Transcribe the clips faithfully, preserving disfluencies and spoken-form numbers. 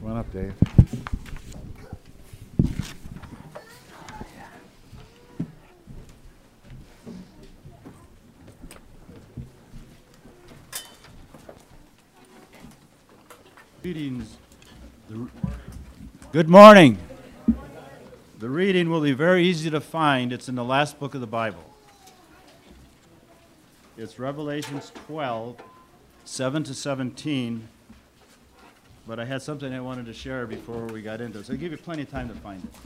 Come on up, Dave. Readings. The, good morning. The reading will be very easy to find. It's in the last book of the Bible. It's Revelations twelve, seven to seventeen. But I had something I wanted to share before we got into it. So I'll give you plenty of time to find it.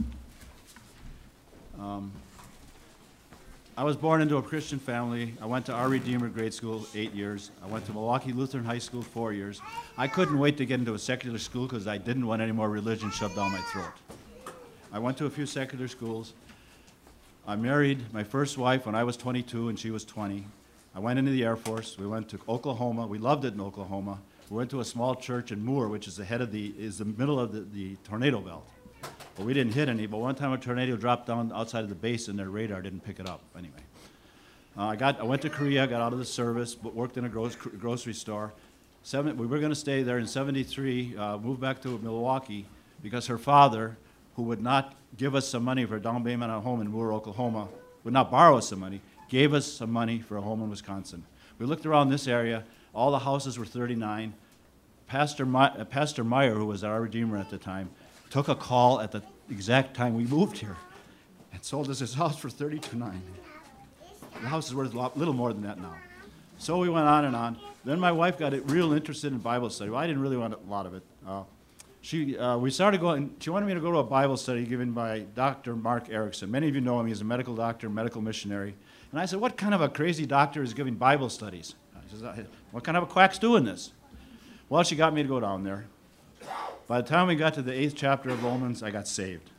Um, I was born into a Christian family. I went to Our Redeemer grade school eight years. I went to Milwaukee Lutheran High School four years. I couldn't wait to get into a secular school because I didn't want any more religion shoved down my throat. I went to a few secular schools. I married my first wife when I was twenty-two and she was twenty. I went into the Air Force. We went to Oklahoma. We loved it in Oklahoma. We went to a small church in Moore, which is the head of the, is the middle of the, the tornado belt. But we didn't hit any, but one time a tornado dropped down outside of the base and their radar didn't pick it up. Anyway, uh, I got, I went to Korea, got out of the service, but worked in a gro grocery store. Seven, we were gonna stay there in seventy-three, uh, moved back to Milwaukee because her father, who would not give us some money for a down payment on a home in Moore, Oklahoma, would not borrow us some money, gave us some money for a home in Wisconsin. We looked around this area. All the houses were thirty-nine. Pastor, My, uh, Pastor Meyer, who was our Redeemer at the time, took a call at the exact time we moved here and sold us his house for thirty-two nine. The house is worth a lot, little more than that now. So we went on and on. Then my wife got real interested in Bible study. Well, I didn't really want a lot of it. Uh, she, uh, we started going, she wanted me to go to a Bible study given by Doctor Mark Erickson. Many of you know him. He's a medical doctor, medical missionary. And I said, what kind of a crazy doctor is giving Bible studies? She says, what kind of a quack's doing this? Well, she got me to go down there. By the time we got to the eighth chapter of Romans, I got saved.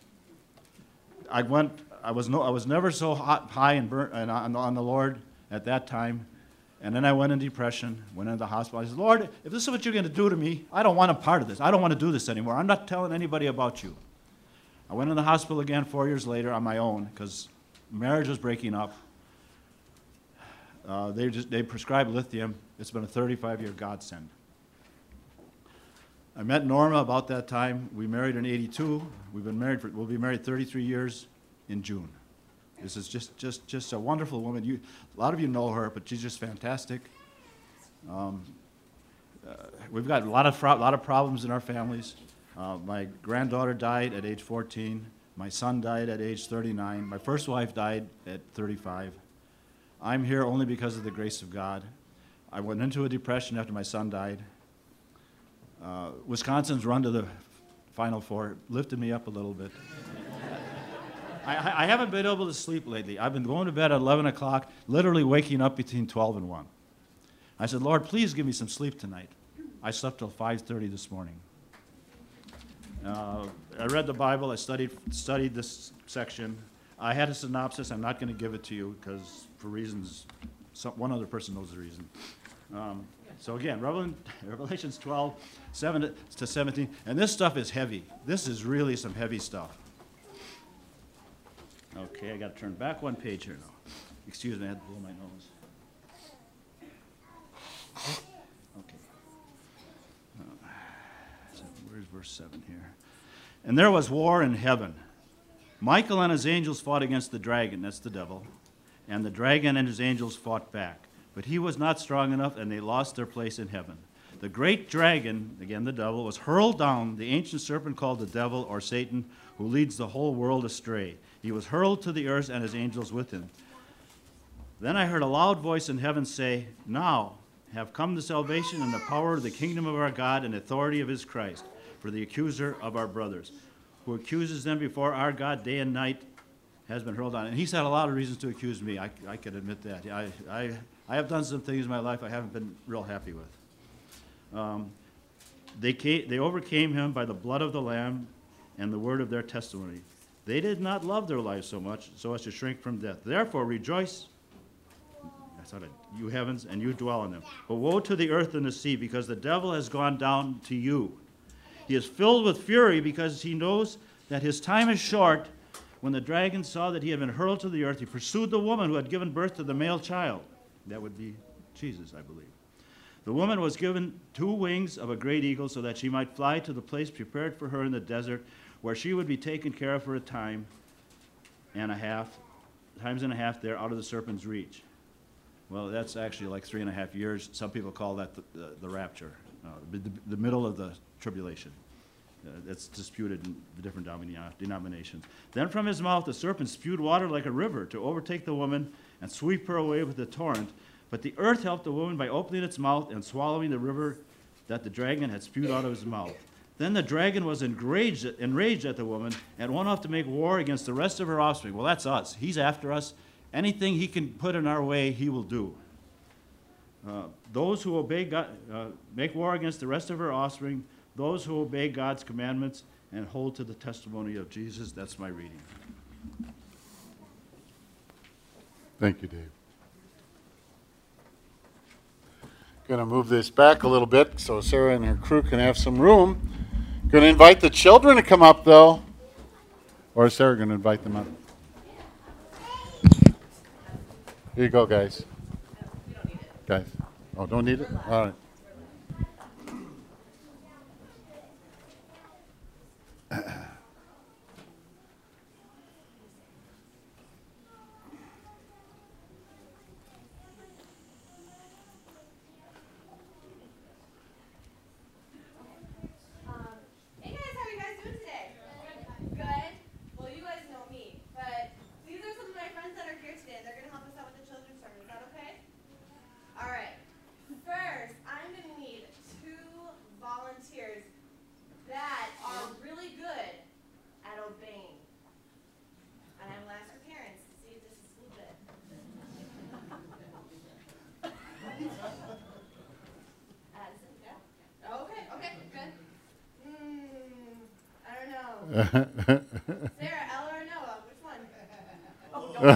I went, I was, no, I was never so hot, high and burnt and on, on the Lord at that time. And then I went in depression, went into the hospital. I said, Lord, if this is what you're going to do to me, I don't want a part of this. I don't want to do this anymore. I'm not telling anybody about you. I went in the hospital again four years later on my own because marriage was breaking up. Uh, they just they prescribed lithium. It's been a thirty-five year godsend. I met Norma about that time. We married in eighty-two. We've been married for, we'll be married thirty-three years in June. This is just just just a wonderful woman. You, a lot of you know her, but she's just fantastic. Um, uh, we've got a lot of a lot of problems in our families. Uh, my granddaughter died at age fourteen. My son died at age thirty-nine. My first wife died at thirty-five. I'm here only because of the grace of God. I went into a depression after my son died. Uh, Wisconsin's run to the Final Four, lifted me up a little bit. I, I haven't been able to sleep lately. I've been going to bed at eleven o'clock, literally waking up between twelve and one. I said, Lord, please give me some sleep tonight. I slept till five thirty this morning. Uh, I read the Bible. I studied, studied this section. I had a synopsis. I'm not going to give it to you because for reasons, some, one other person knows the reason. Um, so again, Revelations twelve, seven to seventeen, and this stuff is heavy. This is really some heavy stuff. Okay, I got to turn back one page here now. Excuse me, I had to blow my nose. Okay. Uh, so where's verse seven here? And there was war in heaven. Michael and his angels fought against the dragon, that's the devil, and the dragon and his angels fought back. But he was not strong enough, and they lost their place in heaven. The great dragon, again the devil, was hurled down, the ancient serpent called the devil, or Satan, who leads the whole world astray. He was hurled to the earth, and his angels with him. Then I heard a loud voice in heaven say, Now have come the salvation and the power of the kingdom of our God and authority of his Christ, for the accuser of our brothers, who accuses them before our God day and night, has been hurled down. And he's had a lot of reasons to accuse me. I, I can admit that. I, I, I have done some things in my life I haven't been real happy with. Um, they, came, they overcame him by the blood of the Lamb and the word of their testimony. They did not love their lives so much so as to shrink from death. Therefore rejoice, that's what I, you heavens, and you dwell in them. But woe to the earth and the sea, because the devil has gone down to you. He is filled with fury because he knows that his time is short. When the dragon saw that he had been hurled to the earth, he pursued the woman who had given birth to the male child. That would be Jesus, I believe. The woman was given two wings of a great eagle so that she might fly to the place prepared for her in the desert, where she would be taken care of for a time and a half, times and a half there out of the serpent's reach. Well, that's actually like three and a half years. Some people call that the, the, the rapture, uh, the, the middle of the tribulation. Uh, that's disputed in the different denomina- denominations. Then from his mouth the serpent spewed water like a river to overtake the woman and sweep her away with the torrent. But the earth helped the woman by opening its mouth and swallowing the river that the dragon had spewed out of his mouth. Then the dragon was enraged, enraged at the woman and went off to make war against the rest of her offspring. Well, that's us. He's after us. Anything he can put in our way, he will do. Uh, those who obey God, uh, make war against the rest of her offspring, those who obey God's commandments and hold to the testimony of Jesus. That's my reading. Thank you, Dave. Going to move this back a little bit so Sarah and her crew can have some room. Going to invite the children to come up, though. Or is Sarah going to invite them up? Here you go, guys. We don't need it. Guys. Oh, don't need it? All right. Hey guys, how are you guys doing today? Good. Well, you guys know me, but these are some of my friends that are here today. They're going to help us out with the children's sermon. Is that okay? All right. First, I'm going to need two volunteers that are really good at obeying. And I will ask your parents to see if this is a little bit. Addison, yeah? Okay, okay, good. Hmm, I don't know. Sarah, Ella, or Noah? Which one? Oh, don't.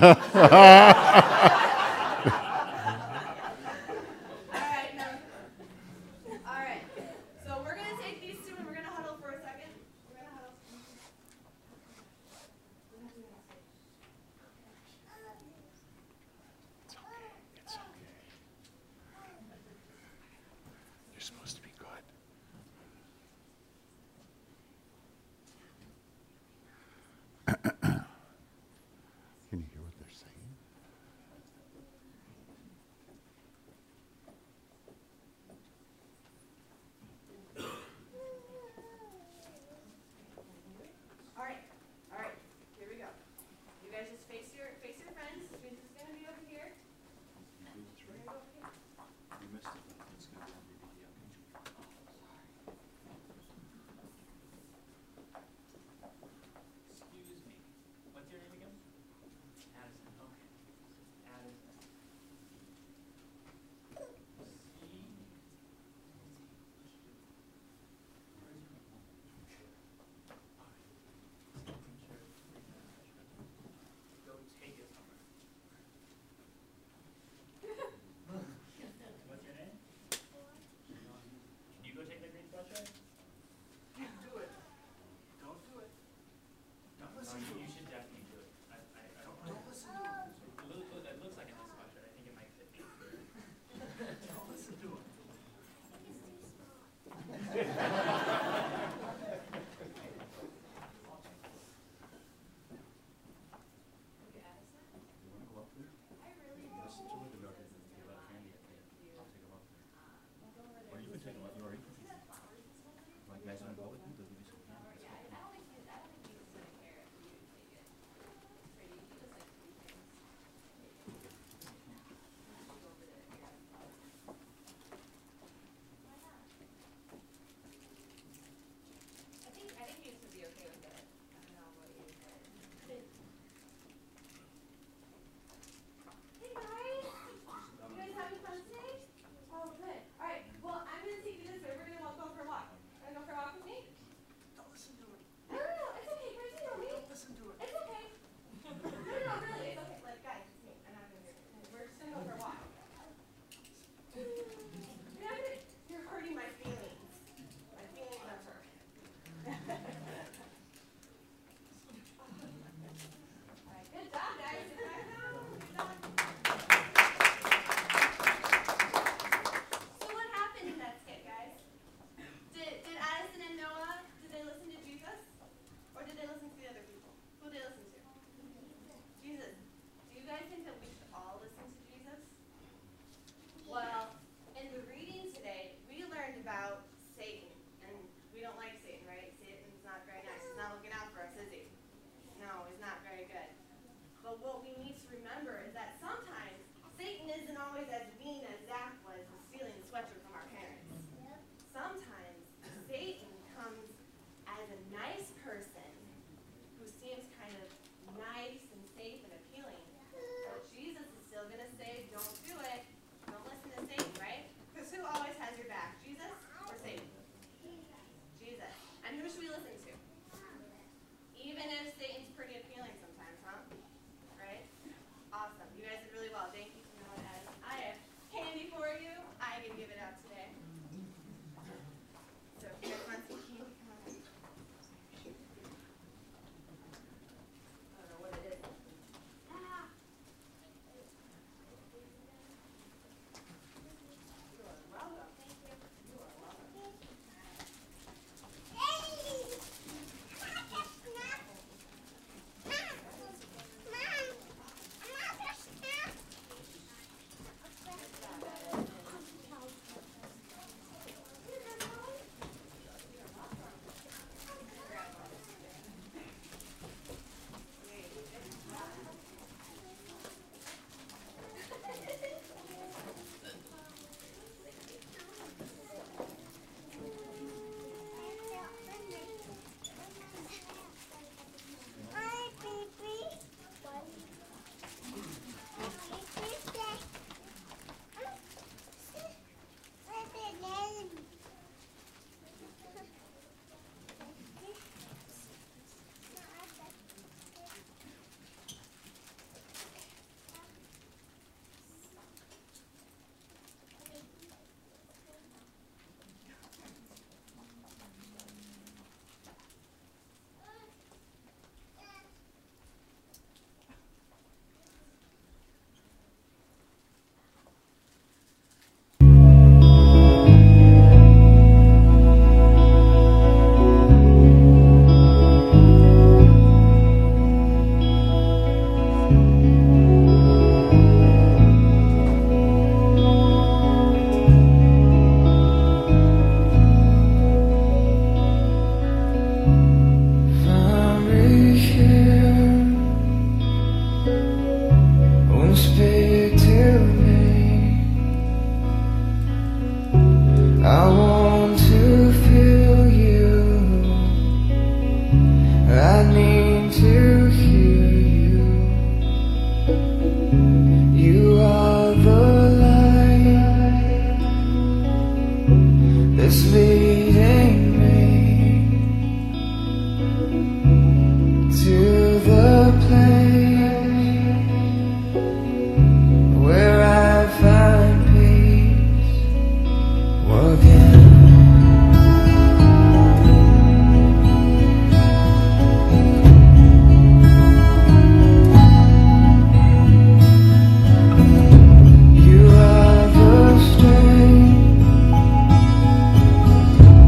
All right, no. All right. So we're gonna take these two and we're gonna huddle for a second. We're gonna huddle. You're supposed to be good. Can you hear what they're saying? All right. All right. Here we go. You guys just face your face your friends. Jesus is gonna be over here. We're gonna go here. You missed it. It's gonna be on B B D. I want to feel you. I need to hear you. You are the light that's leading me to the place where I find peace again. You are the strength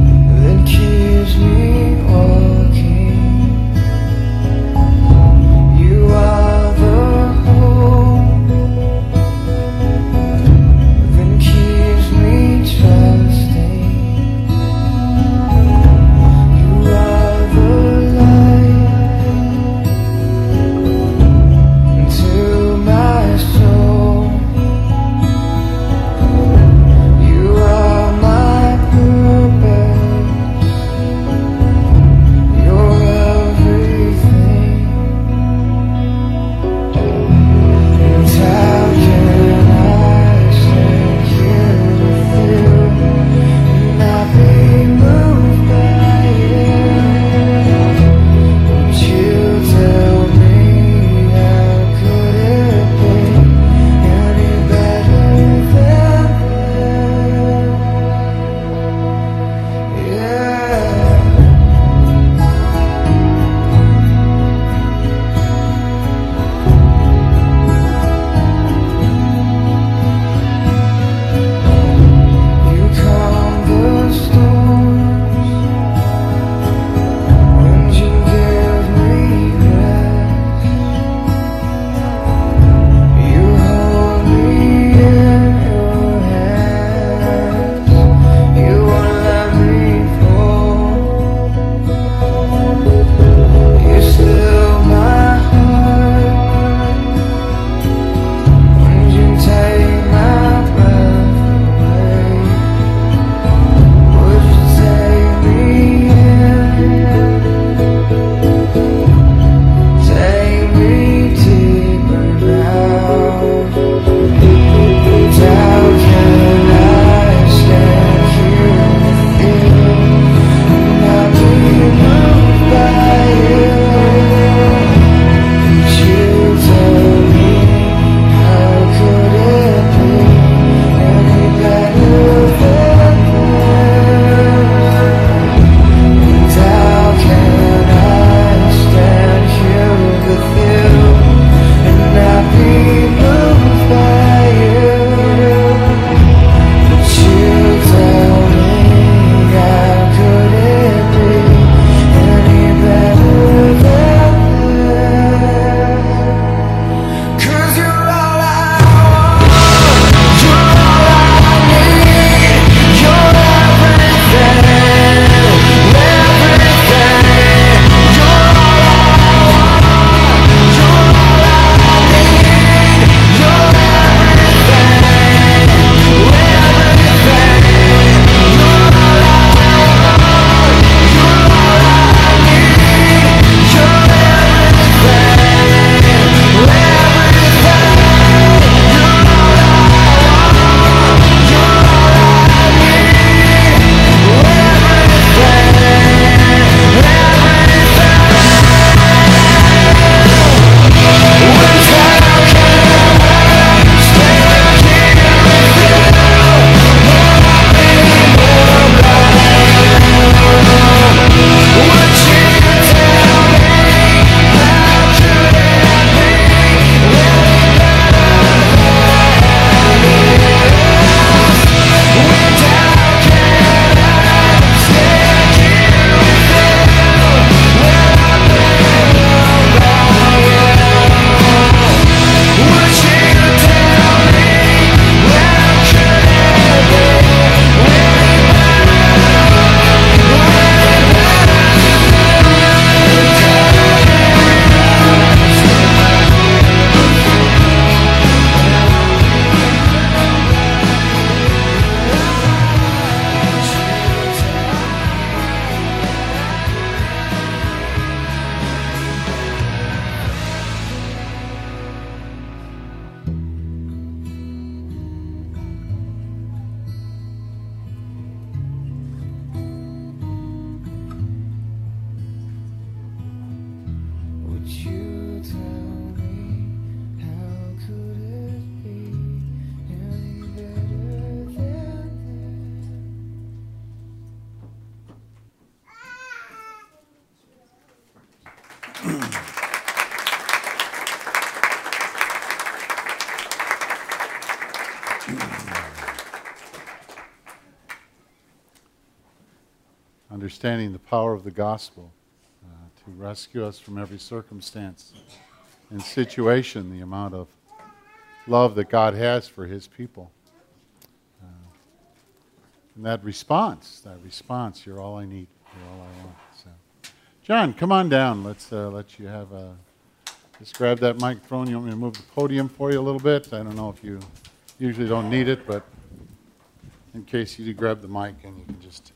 Understanding the power of the gospel uh, to rescue us from every circumstance and situation, the amount of love that God has for his people. Uh, and that response, that response, you're all I need, you're all I want. So, John, come on down. Let's uh, let you have a, just grab that microphone. You want me to move the podium for you a little bit? I don't know if you usually don't need it, but in case you do, grab the mic and you can just...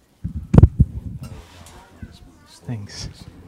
Thanks.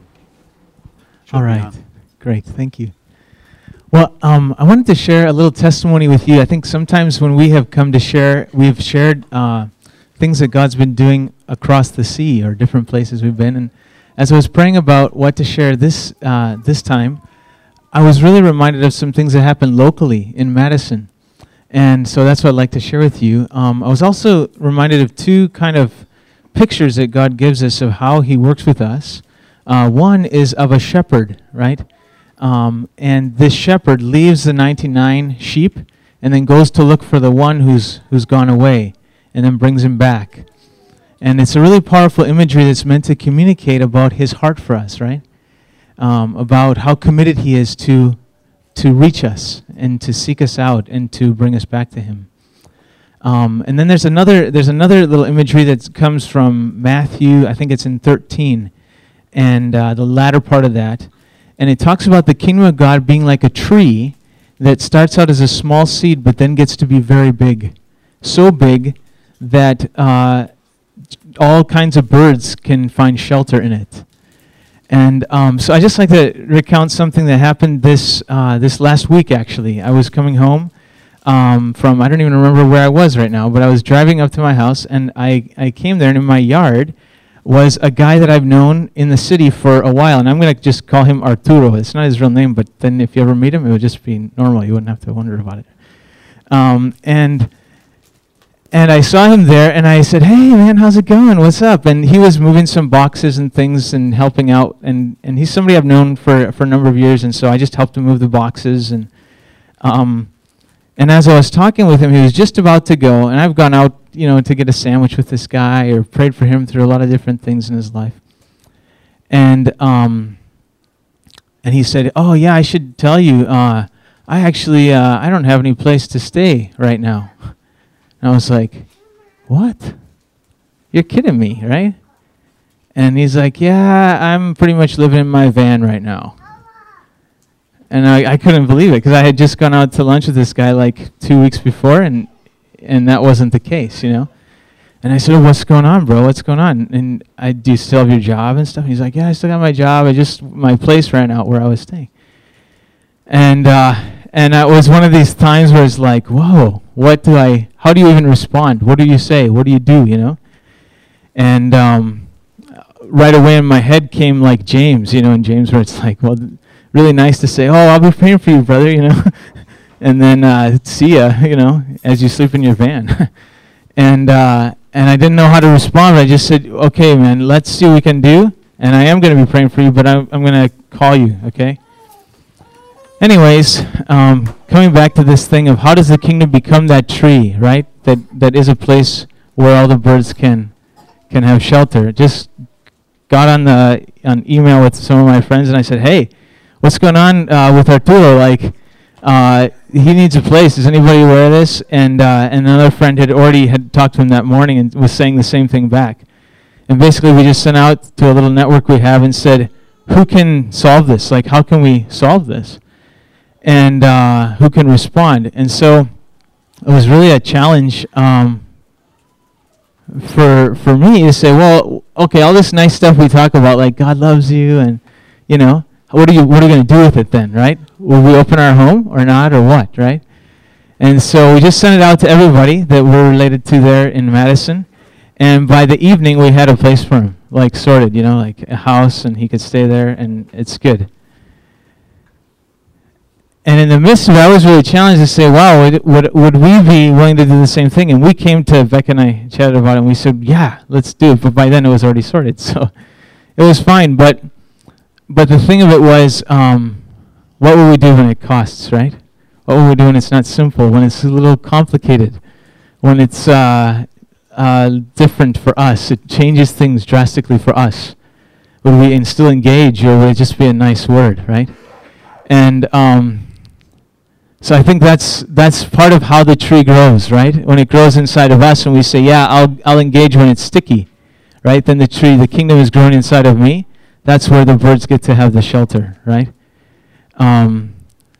Should All be right. on. Great. Thank you. Well, um, I wanted to share a little testimony with you. I think sometimes when we have come to share, we've shared uh, things that God's been doing across the sea or different places we've been. And as I was praying about what to share this uh, this time, I was really reminded of some things that happened locally in Madison. And so that's what I'd like to share with you. Um, I was also reminded of two kind of pictures that God gives us of how he works with us. Uh, one is of a shepherd, right? Um, and this shepherd leaves the ninety-nine sheep and then goes to look for the one who's who's gone away and then brings him back. And it's a really powerful imagery that's meant to communicate about his heart for us, right? Um, about how committed he is to to reach us and to seek us out and to bring us back to him. Um, and then there's another there's another little imagery that comes from Matthew. I think it's in thirteen, and uh, the latter part of that. And it talks about the kingdom of God being like a tree that starts out as a small seed, but then gets to be very big, so big that uh, all kinds of birds can find shelter in it. And um, so I just like to recount something that happened this uh, this last week. Actually, I was coming home. Um, from, I don't even remember where I was right now, but I was driving up to my house, and I, I came there, and in my yard was a guy that I've known in the city for a while, and I'm going to just call him Arturo. It's not his real name, but then if you ever meet him, it would just be normal. You wouldn't have to wonder about it. Um, and and I saw him there, and I said, "Hey, man, how's it going? What's up?" And he was moving some boxes and things and helping out, and, and he's somebody I've known for, for a number of years, and so I just helped him move the boxes, and... Um, And as I was talking with him, he was just about to go, and I've gone out, you know, to get a sandwich with this guy or prayed for him through a lot of different things in his life. And um, and he said, "Oh yeah, I should tell you, uh, I actually uh, I don't have any place to stay right now." And I was like, "What? You're kidding me, right?" And he's like, "Yeah, I'm pretty much living in my van right now." And I, I couldn't believe it, because I had just gone out to lunch with this guy like two weeks before, and and that wasn't the case, you know. And I said, oh, "What's going on, bro? What's going on?" And I, "Do you still have your job and stuff?" And he's like, "Yeah, I still got my job. I just my place ran out where I was staying." And uh, and that was one of these times where it's like, "Whoa, what do I? How do you even respond? What do you say? What do you do? You know?" And um, right away in my head came like James, you know, in James where it's like, well. Th- Really nice to say, "Oh, I'll be praying for you, brother," you know, and then uh, see ya, you know, as you sleep in your van. and uh, and I didn't know how to respond, but I just said, "Okay, man, let's see what we can do." And I am going to be praying for you, but I'm, I'm going to call you, okay? Anyways, um, coming back to this thing of how does the kingdom become that tree, right? That that is a place where all the birds can can have shelter. Just got on the on email with some of my friends, and I said, "Hey, what's going on uh, with Arturo? Like, uh, he needs a place. Is anybody aware of this?" And uh, and another friend had already had talked to him that morning and was saying the same thing back. And basically, we just sent out to a little network we have and said, "Who can solve this? Like, how can we solve this? And uh, who can respond?" And so it was really a challenge um, for for me to say, well, okay, all this nice stuff we talk about, like God loves you, and you know. What are you What are you going to do with it then, right? Will we open our home or not, or what, right? And so we just sent it out to everybody that we're related to there in Madison. And by the evening, we had a place for him, like sorted, you know, like a house, and he could stay there, and it's good. And in the midst of it, I was really challenged to say, wow, would, would, would we be willing to do the same thing? And we came to, Beck and I chatted about it, and we said, yeah, let's do it. But by then, it was already sorted, so it was fine. But but the thing of it was, um, what will we do when it costs, right? What will we do when it's not simple, when it's a little complicated, when it's uh, uh, different for us? It changes things drastically for us. Would we in still engage, or would it just be a nice word, right? And um, so I think that's that's part of how the tree grows, right? When it grows inside of us, and we say, "Yeah, I'll I'll engage when it's sticky," right? Then the tree, the kingdom, is growing inside of me. That's where the birds get to have the shelter, right? Um,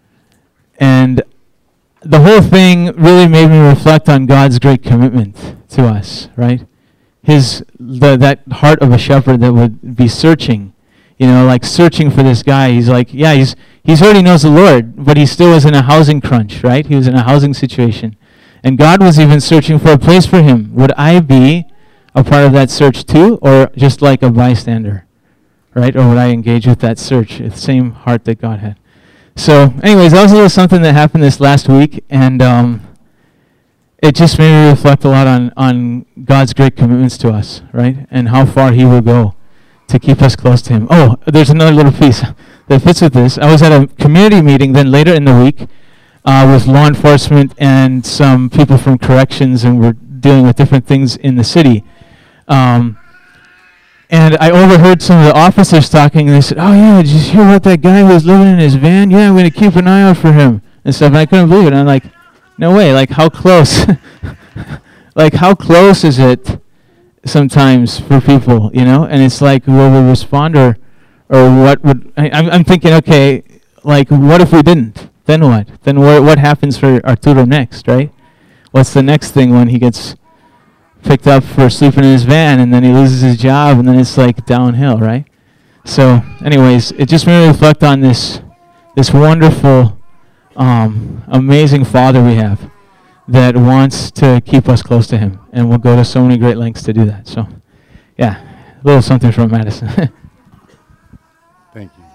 and the whole thing really made me reflect on God's great commitment to us, right? His the, that heart of a shepherd that would be searching, you know, like searching for this guy. He's like, yeah, he's he's already knows the Lord, but he still was in a housing crunch, right? He was in a housing situation, and God was even searching for a place for him. Would I be a part of that search too, or just like a bystander, right? Or would I engage with that search, the same heart that God had? So, anyways, that was a little something that happened this last week, and um, it just made me reflect a lot on, on God's great commitments to us, right? And how far he will go to keep us close to him. Oh, there's another little piece that fits with this. I was at a community meeting then later in the week uh, with law enforcement and some people from corrections, and we're dealing with different things in the city. Um, and I overheard some of the officers talking, and they said, "Oh yeah, did you hear about that guy who was living in his van? Yeah, I'm going to keep an eye out for him," and stuff. And I couldn't believe it. And I'm like, no way, like how close? Like how close is it sometimes for people, you know? And it's like, will we respond, or, or what would, I, I'm, I'm thinking, okay, like what if we didn't? Then what? Then wh- what happens for Arturo next, right? What's the next thing when he gets picked up for sleeping in his van, and then he loses his job, and then it's like downhill, right? So anyways, it just made me reflect on this, this wonderful, um, amazing Father we have that wants to keep us close to him, and will go to so many great lengths to do that. So, yeah, a little something from Madison. Thank you.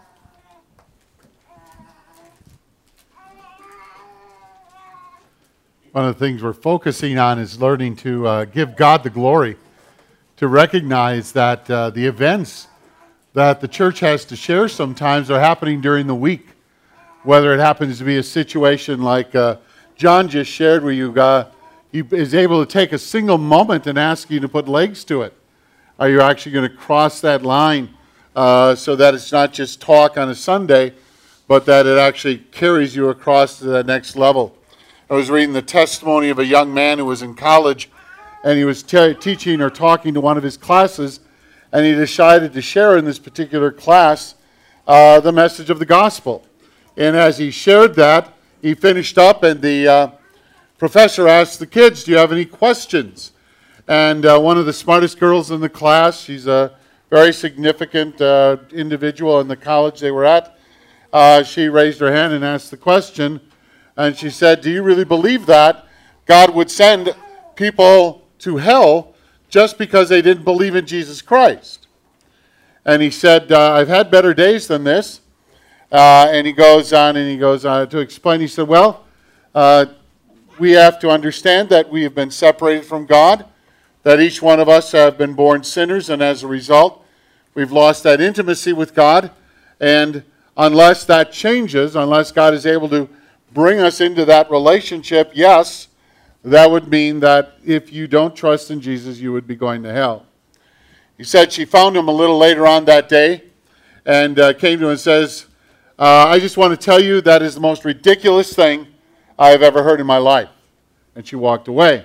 One of the things we're focusing on is learning to uh, give God the glory, to recognize that uh, the events that the church has to share sometimes are happening during the week. Whether it happens to be a situation like uh, John just shared, where you uh, he is able to take a single moment and ask you to put legs to it. Are you actually going to cross that line uh, so that it's not just talk on a Sunday, but that it actually carries you across to the next level? I was reading the testimony of a young man who was in college, and he was te- teaching or talking to one of his classes, and he decided to share in this particular class uh, the message of the gospel. And as he shared that, he finished up, and the uh, professor asked the kids, "Do you have any questions?" And uh, one of the smartest girls in the class, she's a very significant uh, individual in the college they were at, uh, she raised her hand and asked the question. And she said, "Do you really believe that God would send people to hell just because they didn't believe in Jesus Christ?" And he said, uh, "I've had better days than this." Uh, and he goes on and he goes on to explain. He said, "Well, uh, we have to understand that we have been separated from God, that each one of us have been born sinners, and as a result, we've lost that intimacy with God. And unless that changes, unless God is able to bring us into that relationship, yes, that would mean that if you don't trust in Jesus, you would be going to hell." He said she found him a little later on that day and uh, came to him and says, uh, "I just want to tell you that is the most ridiculous thing I have ever heard in my life." And she walked away.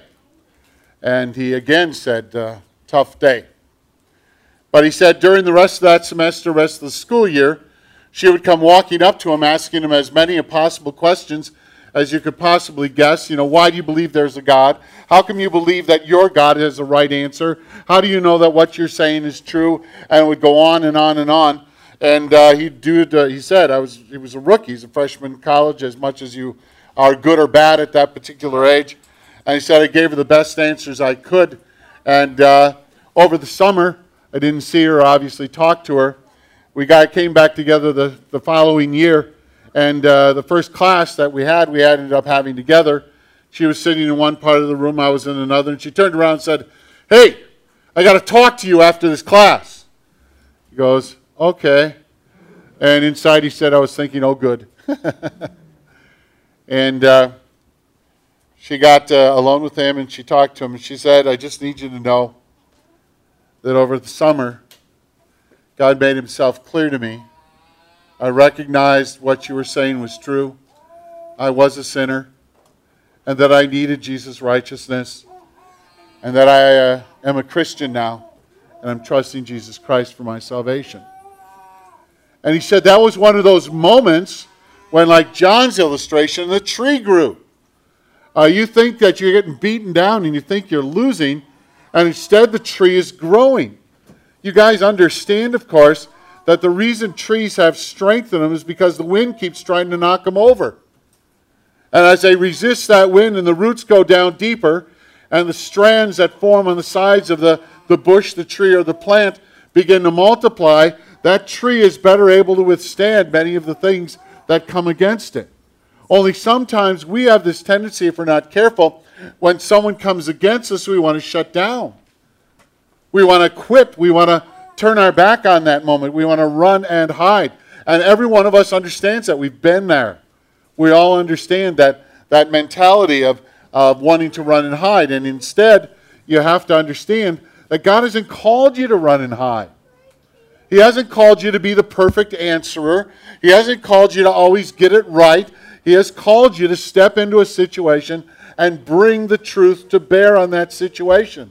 And he again said, uh, "Tough day." But he said during the rest of that semester, rest of the school year, she would come walking up to him, asking him as many possible questions as you could possibly guess. You know, why do you believe there's a God? How come you believe that your God has the right answer? How do you know that what you're saying is true? And it would go on and on and on. And uh, he do, uh, he said, I was, he was a rookie. He's a freshman in college, as much as you are good or bad at that particular age. And he said, I gave her the best answers I could. And uh, over the summer, I didn't see her, obviously talk to her. We got came back together the, the following year, and uh, the first class that we had, we ended up having together. She was sitting in one part of the room, I was in another, and she turned around and said, "Hey, I got to talk to you after this class." He goes, "Okay." And inside he said, I was thinking, oh, good. and uh, she got uh, alone with him, and she talked to him, and she said, I just need you to know that over the summer, God made himself clear to me. I recognized what you were saying was true. I was a sinner, and that I needed Jesus' righteousness, and that I uh, am a Christian now, and I'm trusting Jesus Christ for my salvation. And he said that was one of those moments when, like John's illustration, the tree grew. Uh, you think that you're getting beaten down and you think you're losing, and instead the tree is growing. You guys understand, of course, that the reason trees have strength in them is because the wind keeps trying to knock them over. And as they resist that wind and the roots go down deeper, and the strands that form on the sides of the, the bush, the tree, or the plant begin to multiply, that tree is better able to withstand many of the things that come against it. Only sometimes we have this tendency, if we're not careful, when someone comes against us, we want to shut down. We want to quit. We want to turn our back on that moment. We want to run and hide. And every one of us understands that. We've been there. We all understand that, that mentality of, of wanting to run and hide. And instead, you have to understand that God hasn't called you to run and hide. He hasn't called you to be the perfect answerer. He hasn't called you to always get it right. He has called you to step into a situation and bring the truth to bear on that situation.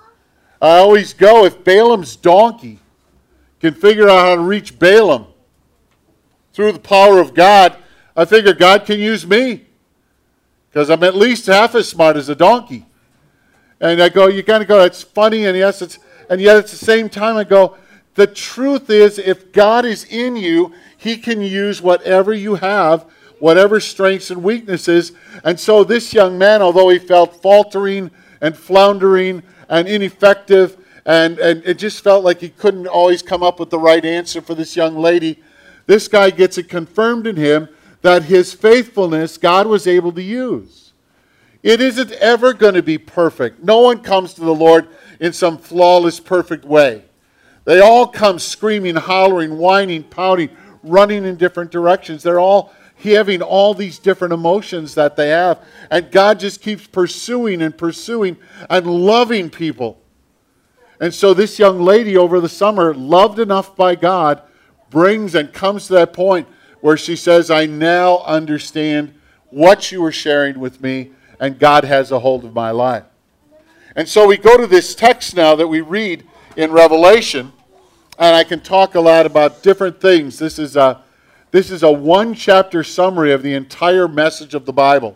I always go, if Balaam's donkey can figure out how to reach Balaam through the power of God, I figure God can use me, because I'm at least half as smart as a donkey. And I go, you kind of go, that's funny, and yes, it's, and yet at the same time I go, the truth is, if God is in you, He can use whatever you have, whatever strengths and weaknesses. And so this young man, although he felt faltering and floundering and ineffective, and, and it just felt like he couldn't always come up with the right answer for this young lady, this guy gets it confirmed in him that his faithfulness God was able to use. It isn't ever going to be perfect. No one comes to the Lord in some flawless, perfect way. They all come screaming, hollering, whining, pouting, running in different directions. They're all having all these different emotions that they have. And God just keeps pursuing and pursuing and loving people. And so this young lady over the summer, loved enough by God, brings and comes to that point where she says, I now understand what you were sharing with me, and God has a hold of my life. And so we go to this text now that we read in Revelation, and I can talk a lot about different things. This is a, this is a one-chapter summary of the entire message of the Bible.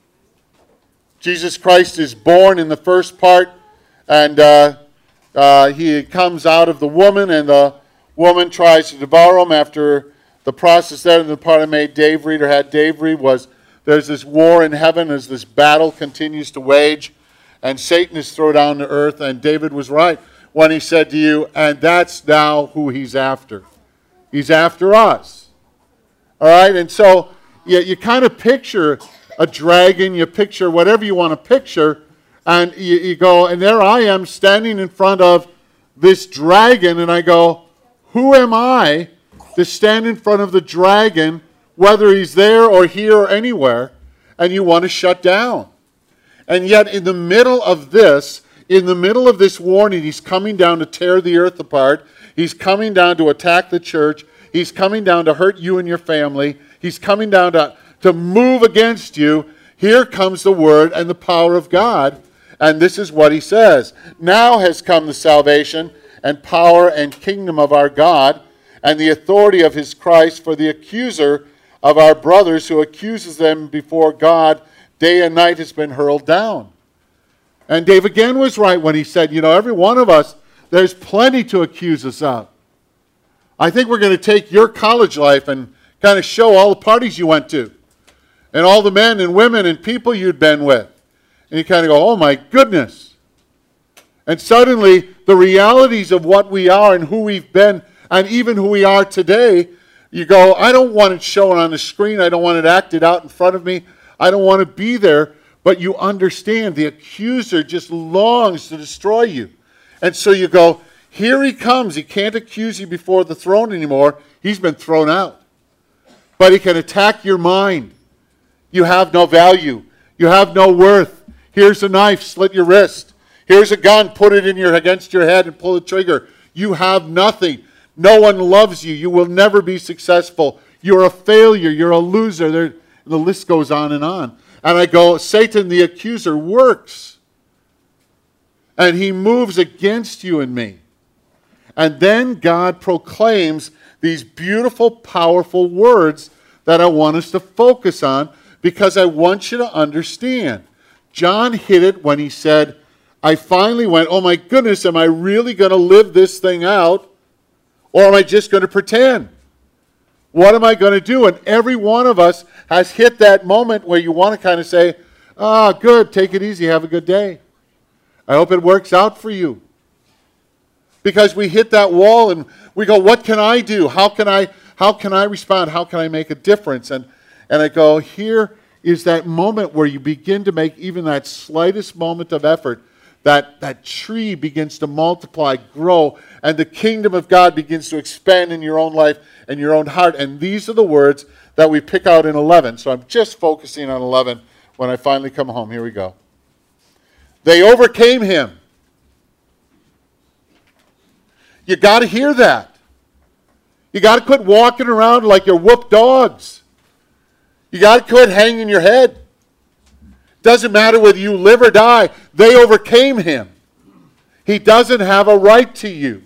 Jesus Christ is born in the first part, and uh, uh, he comes out of the woman, and the woman tries to devour him. After the process there, in the part I made Dave read, or had Dave read, was there's this war in heaven as this battle continues to wage, and Satan is thrown down to earth, and David was right when he said to you, and that's now who he's after. He's after us. All right? And so you, you kind of picture a dragon, you picture whatever you want to picture, and you, you go, and there I am standing in front of this dragon, and I go, who am I to stand in front of the dragon, whether he's there or here or anywhere, and you want to shut down? And yet in the middle of this, in the middle of this warning, he's coming down to tear the earth apart. He's coming down to attack the church. He's coming down to hurt you and your family. He's coming down to, to move against you. Here comes the word and the power of God. And this is what he says. Now has come the salvation and power and kingdom of our God and the authority of his Christ, for the accuser of our brothers who accuses them before God day and night has been hurled down. And Dave again was right when he said, you know, every one of us, there's plenty to accuse us of. I think we're going to take your college life and kind of show all the parties you went to and all the men and women and people you'd been with. And you kind of go, oh my goodness. And suddenly the realities of what we are and who we've been and even who we are today, you go, I don't want it shown on the screen. I don't want it acted out in front of me. I don't want to be there. But you understand the accuser just longs to destroy you. And so you go, here he comes. He can't accuse you before the throne anymore. He's been thrown out. But he can attack your mind. You have no value. You have no worth. Here's a knife, slit your wrist. Here's a gun, put it in your against your head and pull the trigger. You have nothing. No one loves you. You will never be successful. You're a failure. You're a loser. There, the list goes on and on. And I go, Satan, the accuser, works. And he moves against you and me. And then God proclaims these beautiful, powerful words that I want us to focus on, because I want you to understand. John hit it when he said, I finally went, oh my goodness, am I really going to live this thing out? Or am I just going to pretend? What am I going to do? And every one of us has hit that moment where you want to kind of say, ah, good, take it easy, have a good day. I hope it works out for you. Because we hit that wall and we go, what can I do? How can I, how can I respond? How can I make a difference? And, and I go, here is that moment where you begin to make even that slightest moment of effort. That, that tree begins to multiply, grow, and the kingdom of God begins to expand in your own life and your own heart. And these are the words that we pick out in eleven. So I'm just focusing on eleven when I finally come home. Here we go. They overcame him. You got to hear that. You got to quit walking around like you're whooped dogs. You got to quit hanging your head. Doesn't matter whether you live or die. They overcame him. He doesn't have a right to you.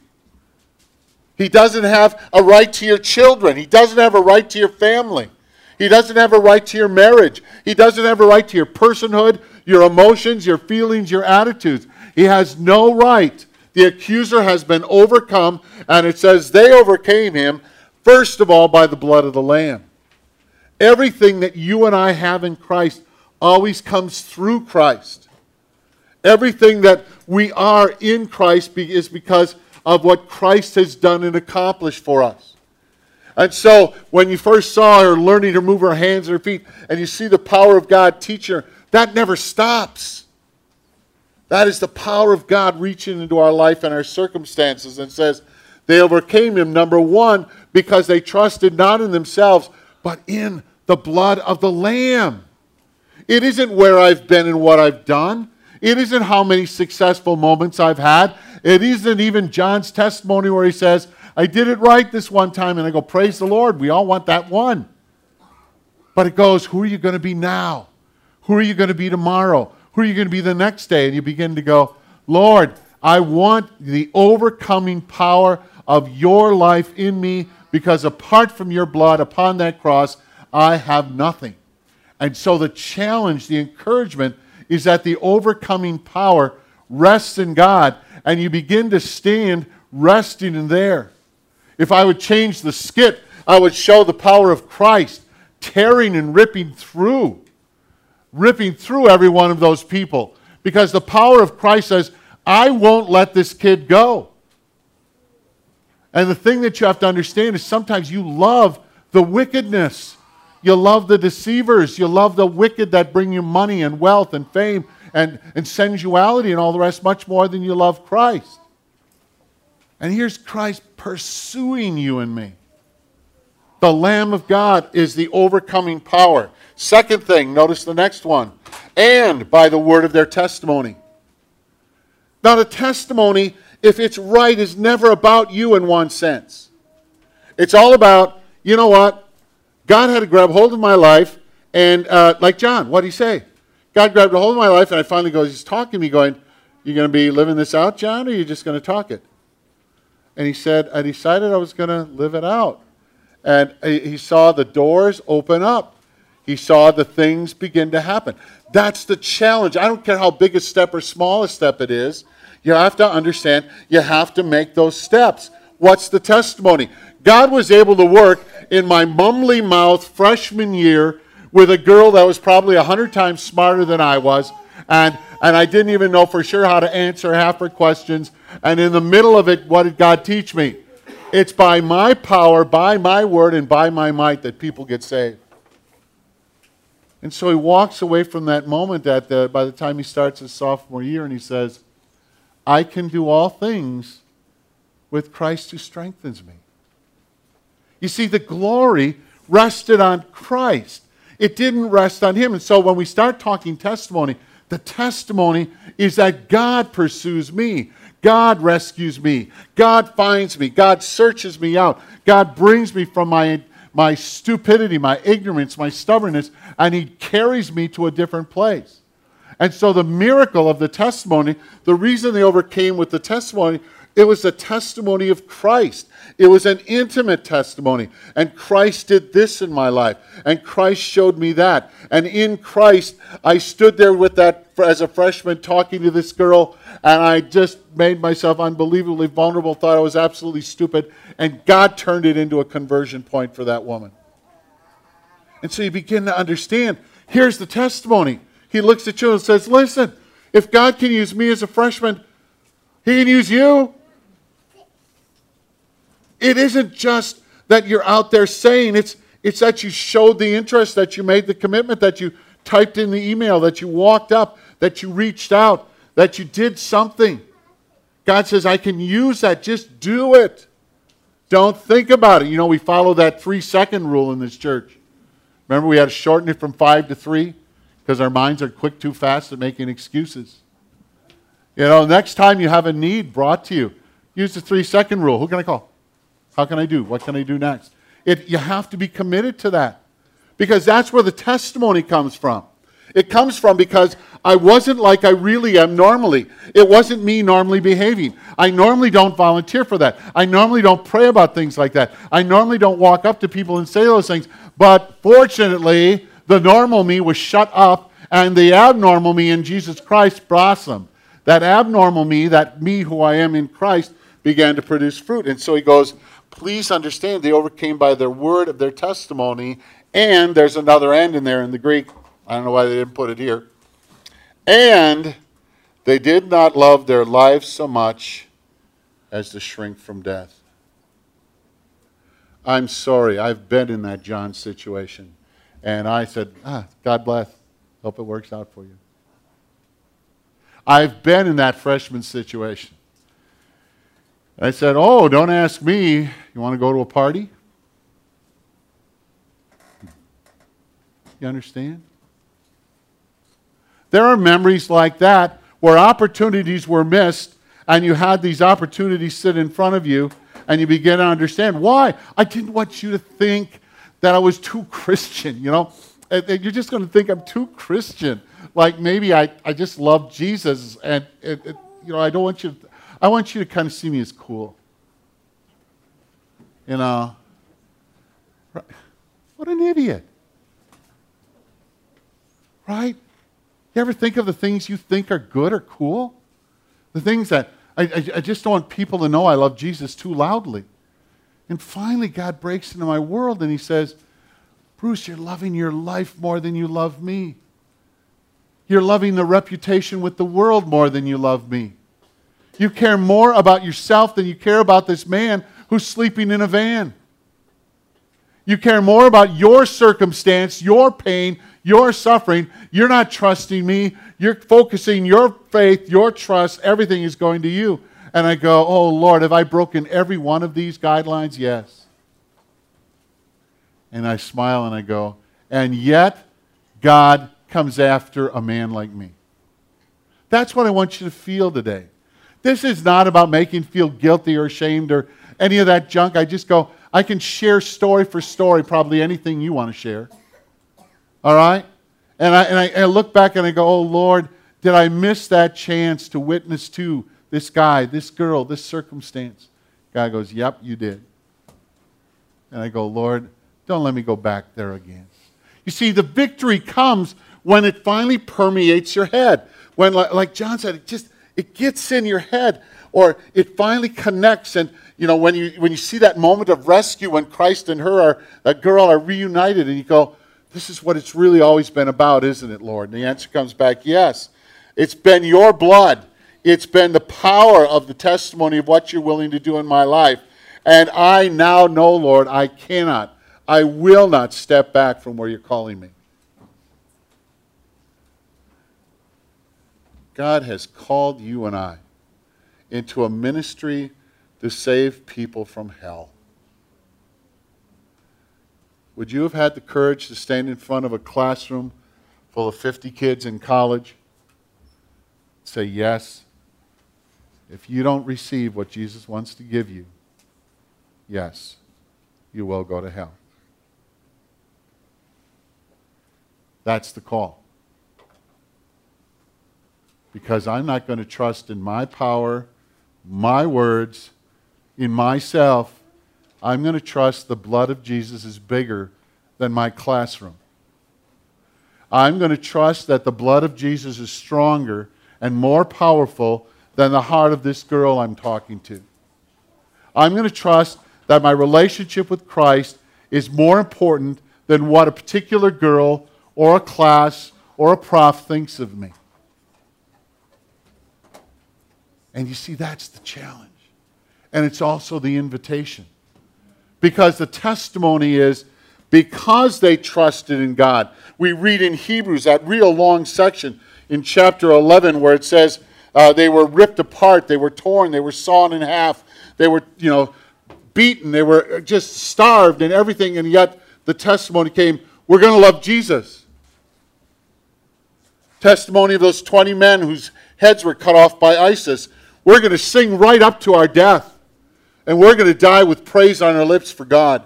He doesn't have a right to your children. He doesn't have a right to your family. He doesn't have a right to your marriage. He doesn't have a right to your personhood, your emotions, your feelings, your attitudes. He has no right. The accuser has been overcome, and it says they overcame him, first of all, by the blood of the Lamb. Everything that you and I have in Christ always comes through Christ. Everything that we are in Christ be, is because of what Christ has done and accomplished for us. And so when you first saw her learning to move her hands and her feet, and you see the power of God teach her, that never stops. That is the power of God reaching into our life and our circumstances, and says they overcame him, number one, because they trusted not in themselves, but in the blood of the Lamb. It isn't where I've been and what I've done. It isn't how many successful moments I've had. It isn't even John's testimony where he says, I did it right this one time. And I go, praise the Lord. We all want that one. But it goes, who are you going to be now? Who are you going to be tomorrow? Who are you going to be the next day? And you begin to go, Lord, I want the overcoming power of your life in me, because apart from your blood upon that cross, I have nothing. And so the challenge, the encouragement, is that the overcoming power rests in God, and you begin to stand resting in there. If I would change the skit, I would show the power of Christ tearing and ripping through, ripping through every one of those people. Because the power of Christ says, I won't let this kid go. And the thing that you have to understand is sometimes you love the wickedness. You love the deceivers. You love the wicked that bring you money and wealth and fame and, and sensuality and all the rest much more than you love Christ. And here's Christ pursuing you and me. The Lamb of God is the overcoming power. Second thing, notice the next one. And by the word of their testimony. Now the testimony, if it's right, is never about you in one sense. It's all about, you know what? God had to grab hold of my life, and uh, like John, what did he say? God grabbed a hold of my life, and I finally goes, he's talking to me going, you going to be living this out, John, or are you just going to talk it? And he said, I decided I was going to live it out. And he saw the doors open up. He saw the things begin to happen. That's the challenge. I don't care how big a step or small a step it is. You have to understand, you have to make those steps. What's the testimony? God was able to work in my mumbly mouth freshman year with a girl that was probably a hundred times smarter than I was, and, and I didn't even know for sure how to answer half her questions. And in the middle of it, what did God teach me? It's by my power, by my word, and by my might that people get saved. And so he walks away from that moment at the, by the time he starts his sophomore year, and he says, I can do all things with Christ who strengthens me. You see, the glory rested on Christ. It didn't rest on him. And so when we start talking testimony, the testimony is that God pursues me. God rescues me. God finds me. God searches me out. God brings me from my, my stupidity, my ignorance, my stubbornness, and he carries me to a different place. And so the miracle of the testimony, the reason they overcame with the testimony, it was a testimony of Christ. It was an intimate testimony. And Christ did this in my life. And Christ showed me that. And in Christ, I stood there with that as a freshman talking to this girl, and I just made myself unbelievably vulnerable, thought I was absolutely stupid, and God turned it into a conversion point for that woman. And so you begin to understand, here's the testimony. He looks at you and says, listen, if God can use me as a freshman, he can use you. It isn't just that you're out there saying, it's, it's that you showed the interest, that you made the commitment, that you typed in the email, that you walked up, that you reached out, that you did something. God says, I can use that. Just do it. Don't think about it. You know, we follow that three-second rule in this church. Remember, we had to shorten it from five to three because our minds are quick too fast at making excuses. You know, next time you have a need brought to you, use the three-second rule. Who can I call? How can I do? What can I do next? It, you have to be committed to that because that's where the testimony comes from. It comes from because I wasn't like I really am normally. It wasn't me normally behaving. I normally don't volunteer for that. I normally don't pray about things like that. I normally don't walk up to people and say those things. But fortunately, the normal me was shut up and the abnormal me in Jesus Christ blossomed. That abnormal me, that me who I am in Christ, began to produce fruit. And so he goes, please understand, they overcame by their word of their testimony. And there's another "and" in there in the Greek. I don't know why they didn't put it here. And they did not love their lives so much as to shrink from death. I'm sorry, I've been in that John situation. And I said, ah, God bless. Hope it works out for you. I've been in that freshman situation. I said, oh, don't ask me. You want to go to a party? You understand? There are memories like that where opportunities were missed and you had these opportunities sit in front of you and you begin to understand why. I didn't want you to think that I was too Christian, you know. You're just going to think I'm too Christian. Like maybe I, I just love Jesus and, it, it, you know, I don't want you to, I want you to kind of see me as cool. You know. What an idiot. Right? You ever think of the things you think are good or cool? The things that, I, I, I just don't want people to know I love Jesus too loudly. And finally, God breaks into my world and he says, Bruce, you're loving your life more than you love me. You're loving the reputation with the world more than you love me. You care more about yourself than you care about this man who's sleeping in a van. You care more about your circumstance, your pain, your suffering. You're not trusting me. You're focusing your faith, your trust, everything is going to you. And I go, oh Lord, have I broken every one of these guidelines? Yes. And I smile and I go, and yet God comes after a man like me. That's what I want you to feel today. This is not about making you feel guilty or ashamed or any of that junk. I just go, I can share story for story, probably anything you want to share. All right? And I, and I, and I look back and I go, oh Lord, did I miss that chance to witness to this guy, this girl, this circumstance? God goes, yep, you did. And I go, Lord, don't let me go back there again. You see, the victory comes when it finally permeates your head. When, like John said, it just, it gets in your head, or it finally connects. And, you know, when you, when you see that moment of rescue, when Christ and her, are, that girl, are reunited, and you go, this is what it's really always been about, isn't it, Lord? And the answer comes back, yes. It's been your blood. It's been the power of the testimony of what you're willing to do in my life. And I now know, Lord, I cannot, I will not step back from where you're calling me. God has called you and I into a ministry to save people from hell. Would you have had the courage to stand in front of a classroom full of fifty kids in college? Say yes. If you don't receive what Jesus wants to give you, yes, you will go to hell. That's the call. Because I'm not going to trust in my power, my words, in myself. I'm going to trust the blood of Jesus is bigger than my classroom. I'm going to trust that the blood of Jesus is stronger and more powerful than the heart of this girl I'm talking to. I'm going to trust that my relationship with Christ is more important than what a particular girl or a class or a prof thinks of me. And you see, that's the challenge. And it's also the invitation. Because the testimony is, because they trusted in God. We read in Hebrews, that real long section in chapter eleven, where it says uh, they were ripped apart, they were torn, they were sawn in half, they were, you know, beaten, they were just starved and everything, and yet the testimony came, we're going to love Jesus. Testimony of those twenty men whose heads were cut off by ISIS. We're going to sing right up to our death, and we're going to die with praise on our lips for God.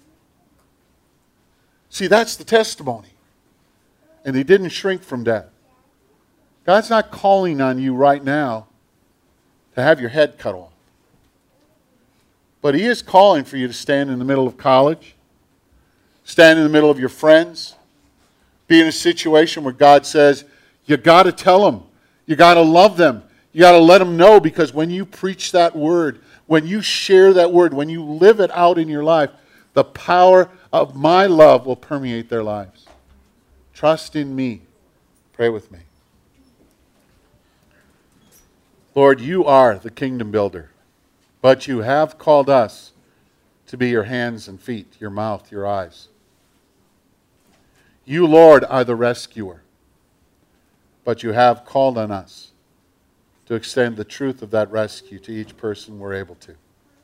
See, that's the testimony. And they didn't shrink from death. God's not calling on you right now to have your head cut off. But He is calling for you to stand in the middle of college, stand in the middle of your friends, be in a situation where God says, you got to tell them, you got to love them, you got to let them know, because when you preach that word, when you share that word, when you live it out in your life, the power of my love will permeate their lives. Trust in me. Pray with me. Lord, you are the kingdom builder, but you have called us to be your hands and feet, your mouth, your eyes. You, Lord, are the rescuer, but you have called on us to extend the truth of that rescue to each person we're able to.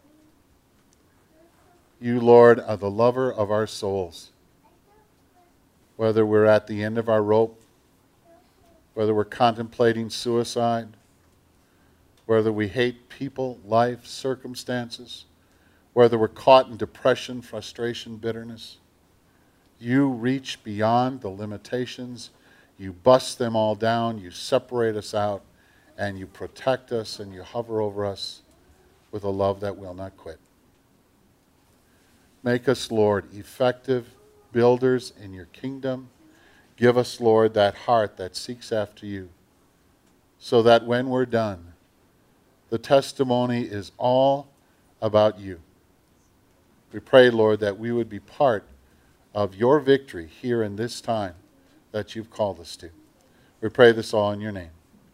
You, Lord, are the lover of our souls. Whether we're at the end of our rope, whether we're contemplating suicide, whether we hate people, life, circumstances, whether we're caught in depression, frustration, bitterness, you reach beyond the limitations. You bust them all down. You separate us out, and you protect us, and you hover over us with a love that will not quit. Make us, Lord, effective builders in your kingdom. Give us, Lord, that heart that seeks after you, so that when we're done, the testimony is all about you. We pray, Lord, that we would be part of your victory here in this time that you've called us to. We pray this all in your name.